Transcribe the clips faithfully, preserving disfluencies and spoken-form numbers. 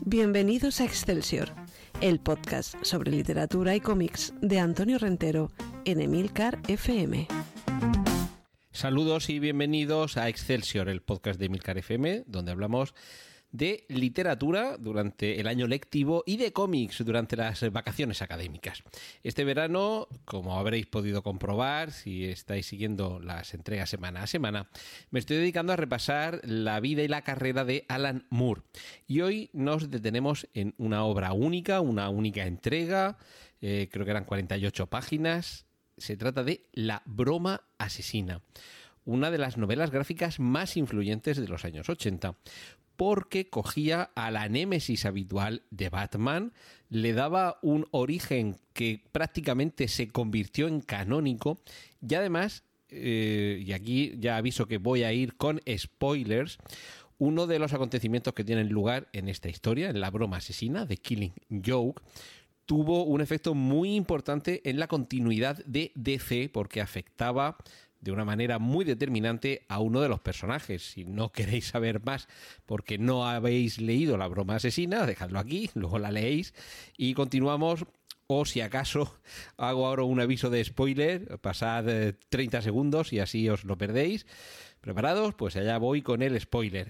Bienvenidos a Excelsior, el podcast sobre literatura y cómics de Antonio Rentero en Emilcar F M. Saludos y bienvenidos a Excelsior, el podcast de Emilcar F M, donde hablamos de literatura durante el año lectivo y de cómics durante las vacaciones académicas. Este verano, como habréis podido comprobar si estáis siguiendo las entregas semana a semana, me estoy dedicando a repasar la vida y la carrera de Alan Moore. Y hoy nos detenemos en una obra única, una única entrega, eh, creo que eran cuarenta y ocho páginas. Se trata de La broma asesina, una de las novelas gráficas más influyentes de los años ochenta, porque cogía a la némesis habitual de Batman, le daba un origen que prácticamente se convirtió en canónico y además, eh, y aquí ya aviso que voy a ir con spoilers, uno de los acontecimientos que tienen lugar en esta historia, en La broma asesina, The Killing Joke, tuvo un efecto muy importante en la continuidad de D C porque afectaba de una manera muy determinante a uno de los personajes. Si no queréis saber más porque no habéis leído La broma asesina, dejadlo aquí, luego la leéis y continuamos. O si acaso hago ahora un aviso de spoiler, pasad treinta segundos y así os lo perdéis. ¿Preparados? Pues allá voy con el spoiler.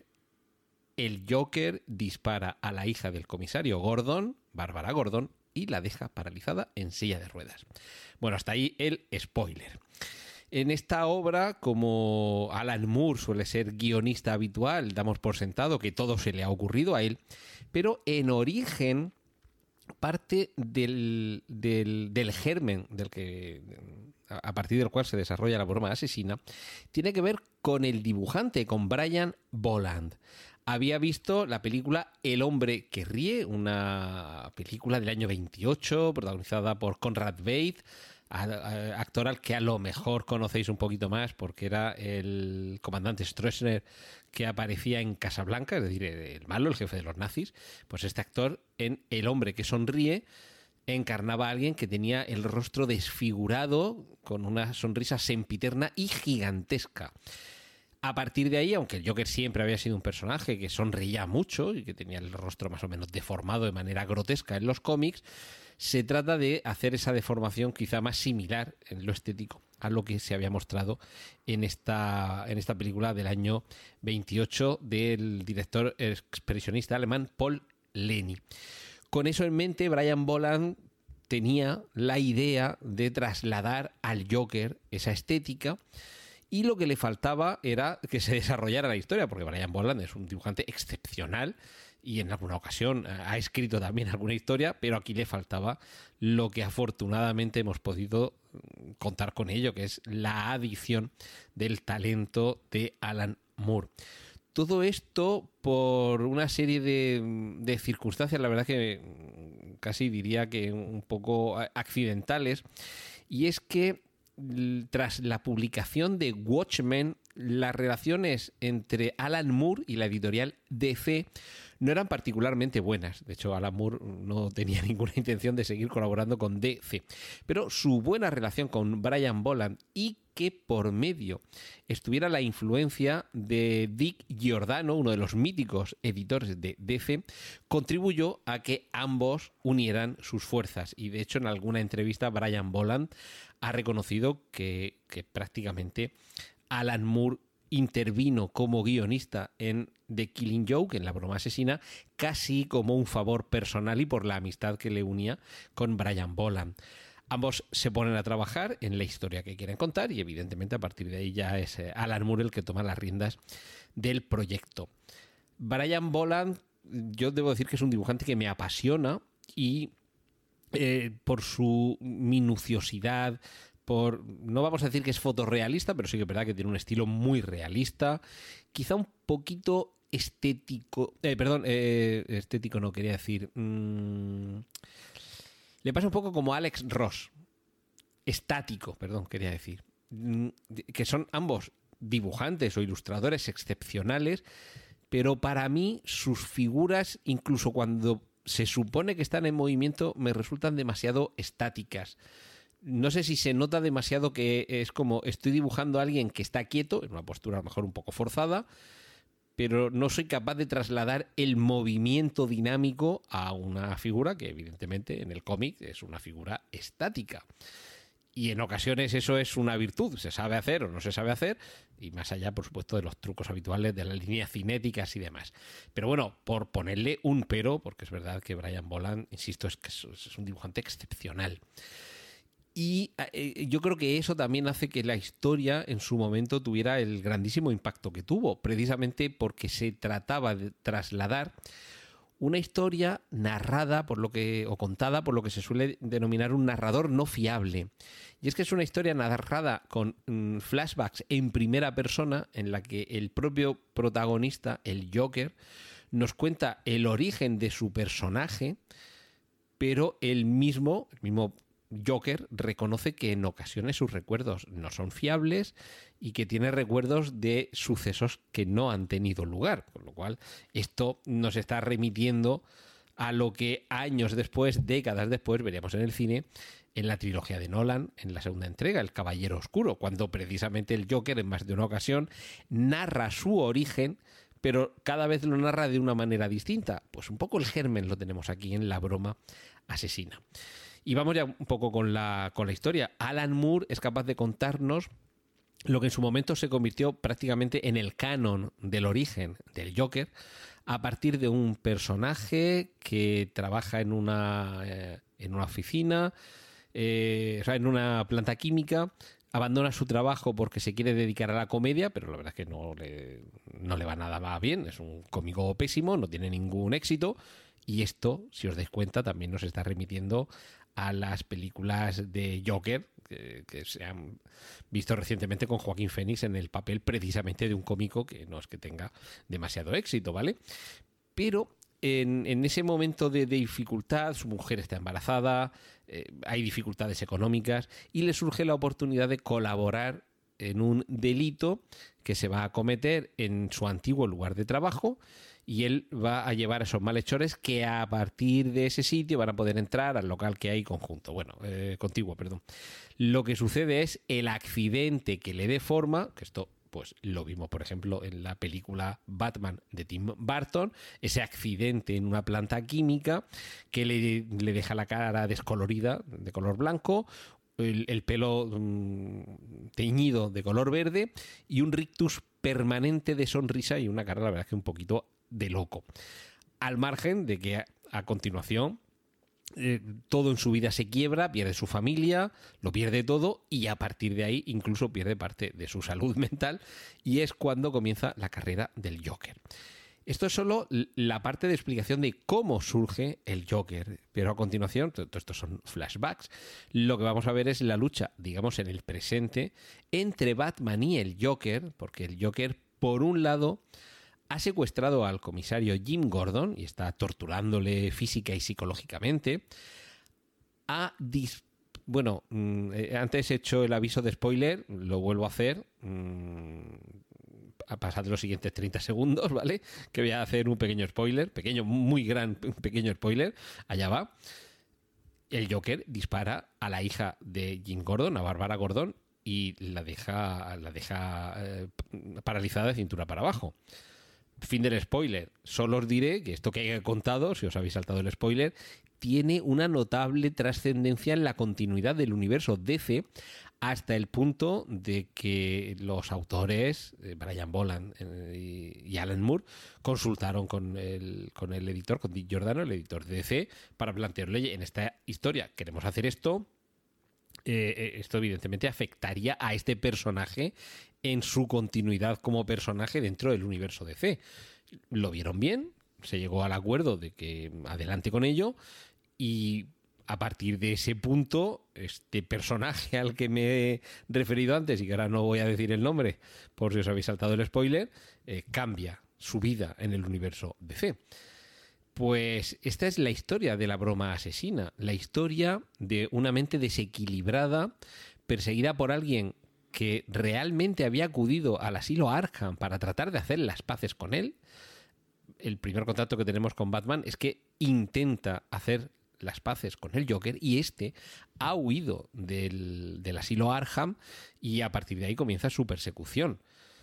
El Joker dispara a la hija del comisario Gordon, Bárbara Gordon, y la deja paralizada en silla de ruedas. Bueno, hasta ahí el spoiler. En esta obra, como Alan Moore suele ser guionista habitual, damos por sentado que todo se le ha ocurrido a él, pero en origen parte del, del, del germen del que, a partir del cual se desarrolla La broma asesina, tiene que ver con el dibujante, con Brian Bolland. Había visto la película El hombre que ríe, una película del año veintiocho, protagonizada por Conrad Veidt, actor al que a lo mejor conocéis un poquito más porque era el comandante Stroessner que aparecía en Casablanca, es decir, el malo, el jefe de los nazis. Pues este actor en El hombre que sonríe encarnaba a alguien que tenía el rostro desfigurado, con una sonrisa sempiterna y gigantesca. A partir de ahí, aunque el Joker siempre había sido un personaje que sonreía mucho y que tenía el rostro más o menos deformado de manera grotesca en los cómics, se trata de hacer esa deformación quizá más similar en lo estético a lo que se había mostrado en esta, en esta película del año veintiocho del director expresionista alemán Paul Leni. Con eso en mente, Brian Bolland tenía la idea de trasladar al Joker esa estética. Y lo que le faltaba era que se desarrollara la historia, porque Brian Bolland es un dibujante excepcional y en alguna ocasión ha escrito también alguna historia, pero aquí le faltaba lo que afortunadamente hemos podido contar con ello, que es la adición del talento de Alan Moore. Todo esto por una serie de, de circunstancias, la verdad que casi diría que un poco accidentales, y es que tras la publicación de Watchmen, las relaciones entre Alan Moore y la editorial D C no eran particularmente buenas. De hecho, Alan Moore no tenía ninguna intención de seguir colaborando con D C. Pero su buena relación con Brian Bolland y que por medio estuviera la influencia de Dick Giordano, uno de los míticos editores de D C, contribuyó a que ambos unieran sus fuerzas. Y de hecho, en alguna entrevista, Brian Bolland ha reconocido que, que prácticamente Alan Moore intervino como guionista en The Killing Joke, en La broma asesina, casi como un favor personal y por la amistad que le unía con Brian Bolland. Ambos se ponen a trabajar en la historia que quieren contar y evidentemente a partir de ahí ya es Alan Moore el que toma las riendas del proyecto. Brian Bolland, yo debo decir que es un dibujante que me apasiona y eh, por su minuciosidad, por, no vamos a decir que es fotorrealista, pero sí que es verdad que tiene un estilo muy realista, quizá un poquito estético, eh, perdón, eh, estético no quería decir... Mmm, Le pasa un poco como a Alex Ross, estático, perdón, quería decir, que son ambos dibujantes o ilustradores excepcionales, pero para mí sus figuras, incluso cuando se supone que están en movimiento, me resultan demasiado estáticas. No sé si se nota demasiado que es como estoy dibujando a alguien que está quieto, en una postura a lo mejor un poco forzada, pero no soy capaz de trasladar el movimiento dinámico a una figura que evidentemente en el cómic es una figura estática. Y en ocasiones eso es una virtud, se sabe hacer o no se sabe hacer, y más allá, por supuesto, de los trucos habituales de las líneas cinéticas y demás. Pero bueno, por ponerle un pero, porque es verdad que Brian Bolland, insisto, es que es un dibujante excepcional. Y eh, yo creo que eso también hace que la historia en su momento tuviera el grandísimo impacto que tuvo, precisamente porque se trataba de trasladar una historia narrada por lo que o contada por lo que se suele denominar un narrador no fiable. Y es que es una historia narrada con mm, flashbacks en primera persona en la que el propio protagonista, el Joker, nos cuenta el origen de su personaje, pero él mismo, el mismo Joker, reconoce que en ocasiones sus recuerdos no son fiables y que tiene recuerdos de sucesos que no han tenido lugar, con lo cual esto nos está remitiendo a lo que años después, décadas después, veríamos en el cine, en la trilogía de Nolan, en la segunda entrega, El Caballero Oscuro, cuando precisamente el Joker en más de una ocasión narra su origen, pero cada vez lo narra de una manera distinta. Pues un poco el germen lo tenemos aquí en La Broma Asesina. Y vamos ya un poco con la, con la historia. Alan Moore es capaz de contarnos lo que en su momento se convirtió prácticamente en el canon del origen del Joker, a partir de un personaje que trabaja en una, eh, en una oficina, eh, o sea, en una planta química, abandona su trabajo porque se quiere dedicar a la comedia, pero la verdad es que no le, no le va nada más bien, es un cómico pésimo, no tiene ningún éxito, y esto, si os dais cuenta, también nos está remitiendo a las películas de Joker que, que se han visto recientemente con Joaquín Phoenix en el papel precisamente de un cómico que no es que tenga demasiado éxito, ¿vale? Pero en, en ese momento de, de dificultad, su mujer está embarazada, eh, hay dificultades económicas y le surge la oportunidad de colaborar en un delito que se va a cometer en su antiguo lugar de trabajo, y él va a llevar a esos malhechores que a partir de ese sitio van a poder entrar al local que hay conjunto, bueno, eh, contiguo, perdón. Lo que sucede es el accidente que le dé forma, que esto pues lo vimos, por ejemplo, en la película Batman de Tim Burton, ese accidente en una planta química que le, le deja la cara descolorida, de color blanco, el, el pelo mmm, teñido de color verde y un rictus permanente de sonrisa y una cara, la verdad es que un poquito de loco. Al margen de que a, a continuación eh, todo en su vida se quiebra, pierde su familia, lo pierde todo y a partir de ahí incluso pierde parte de su salud mental, y es cuando comienza la carrera del Joker. Esto es solo la parte de explicación de cómo surge el Joker, pero a continuación, todo esto son flashbacks, lo que vamos a ver es la lucha, digamos, en el presente entre Batman y el Joker, porque el Joker, por un lado, ha secuestrado al comisario Jim Gordon y está torturándole física y psicológicamente. Ha dis- bueno, mmm, antes he hecho el aviso de spoiler, lo vuelvo a hacer. Mmm, a pasar de los siguientes treinta segundos, ¿vale? Que voy a hacer un pequeño spoiler, pequeño, muy gran, pequeño spoiler. Allá va. El Joker dispara a la hija de Jim Gordon, a Bárbara Gordon, y la deja, la deja eh, paralizada de cintura para abajo. Fin del spoiler. Solo os diré que esto que he contado, si os habéis saltado el spoiler, tiene una notable trascendencia en la continuidad del universo D C, hasta el punto de que los autores, Brian Bolland y Alan Moore, consultaron con el, con el editor, con Dick Giordano, el editor de D C, para plantearle: en esta historia queremos hacer esto. Eh, esto evidentemente afectaría a este personaje en su continuidad como personaje dentro del universo D C. Lo vieron bien, se llegó al acuerdo de que adelante con ello, y a partir de ese punto, este personaje al que me he referido antes, y que ahora no voy a decir el nombre por si os habéis saltado el spoiler, eh, cambia su vida en el universo D C. Pues esta es la historia de La Broma Asesina, la historia de una mente desequilibrada, perseguida por alguien que realmente había acudido al asilo Arkham para tratar de hacer las paces con él. El primer contacto que tenemos con Batman es que intenta hacer las paces con el Joker y este ha huido del, del asilo Arkham, y a partir de ahí comienza su persecución.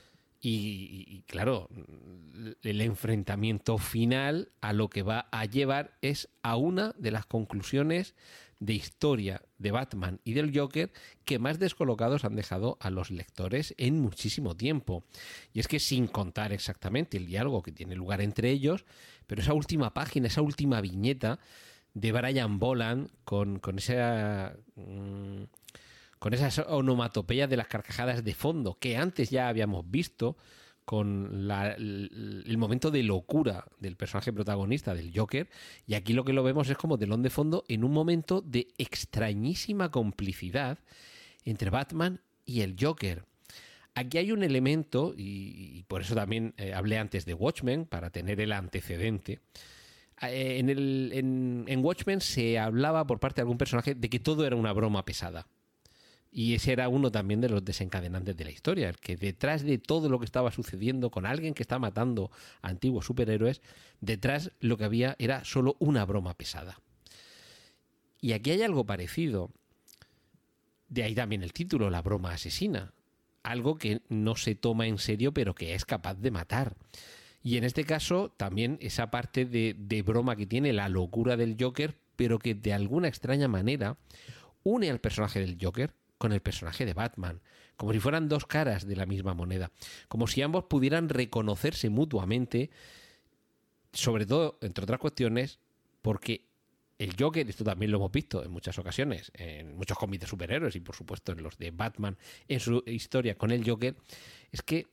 Y, y claro, el enfrentamiento final a lo que va a llevar es a una de las conclusiones de historia de Batman y del Joker que más descolocados han dejado a los lectores en muchísimo tiempo. Y es que, sin contar exactamente el diálogo que tiene lugar entre ellos, pero esa última página, esa última viñeta de Brian Boland con, con esa... Mmm, con esas onomatopeyas de las carcajadas de fondo que antes ya habíamos visto con la, el, el momento de locura del personaje protagonista, del Joker, y aquí lo que lo vemos es como telón de fondo en un momento de extrañísima complicidad entre Batman y el Joker. Aquí hay un elemento, y, y por eso también eh, hablé antes de Watchmen, para tener el antecedente. Eh, en, el, en, en Watchmen se hablaba por parte de algún personaje de que todo era una broma pesada. Y ese era uno también de los desencadenantes de la historia, el que detrás de todo lo que estaba sucediendo con alguien que está matando a antiguos superhéroes, detrás lo que había era solo una broma pesada. Y aquí hay algo parecido. De ahí también el título, La broma asesina. Algo que no se toma en serio, pero que es capaz de matar. Y en este caso también esa parte de, de broma que tiene la locura del Joker, pero que de alguna extraña manera une al personaje del Joker con el personaje de Batman, como si fueran dos caras de la misma moneda, como si ambos pudieran reconocerse mutuamente, sobre todo, entre otras cuestiones, porque el Joker, esto también lo hemos visto en muchas ocasiones, en muchos cómics de superhéroes y por supuesto en los de Batman, en su historia con el Joker, es que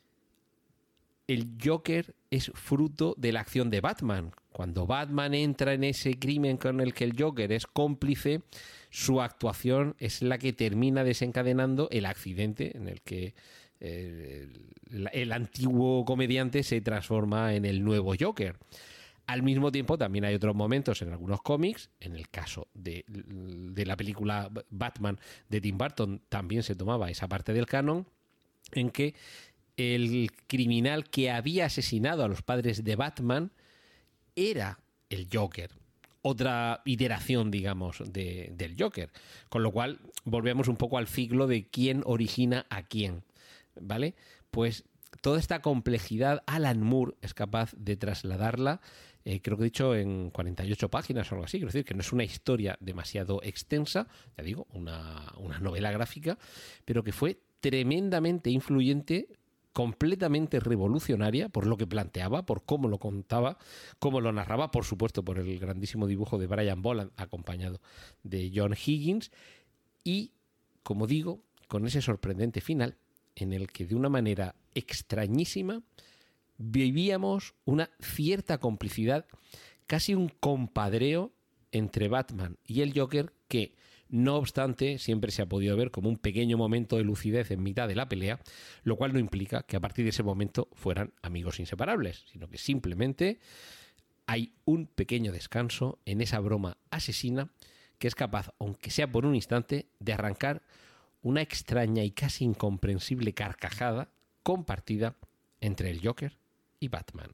el Joker es fruto de la acción de Batman. Cuando Batman entra en ese crimen con el que el Joker es cómplice, su actuación es la que termina desencadenando el accidente en el que eh, el, el antiguo comediante se transforma en el nuevo Joker. Al mismo tiempo, también hay otros momentos en algunos cómics, en el caso de, de la película Batman de Tim Burton, también se tomaba esa parte del canon, en que el criminal que había asesinado a los padres de Batman era el Joker. Otra iteración, digamos, de, del Joker. Con lo cual, volvemos un poco al ciclo de quién origina a quién, ¿vale? Pues toda esta complejidad Alan Moore es capaz de trasladarla, eh, creo que he dicho en cuarenta y ocho páginas o algo así. Quiero decir que no es una historia demasiado extensa, ya digo, una, una novela gráfica, pero que fue tremendamente influyente, completamente revolucionaria por lo que planteaba, por cómo lo contaba, cómo lo narraba, por supuesto por el grandísimo dibujo de Brian Boland acompañado de John Higgins y, como digo, con ese sorprendente final en el que de una manera extrañísima vivíamos una cierta complicidad, casi un compadreo entre Batman y el Joker que, no obstante, siempre se ha podido ver como un pequeño momento de lucidez en mitad de la pelea, lo cual no implica que a partir de ese momento fueran amigos inseparables, sino que simplemente hay un pequeño descanso en esa broma asesina que es capaz, aunque sea por un instante, de arrancar una extraña y casi incomprensible carcajada compartida entre el Joker y Batman.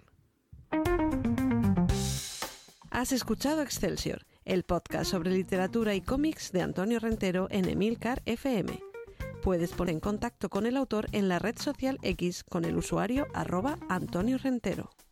Has escuchado Excelsior, el podcast sobre literatura y cómics de Antonio Rentero en Emilcar F M. Puedes poner en contacto con el autor en la red social X con el usuario arroba Antonio Rentero.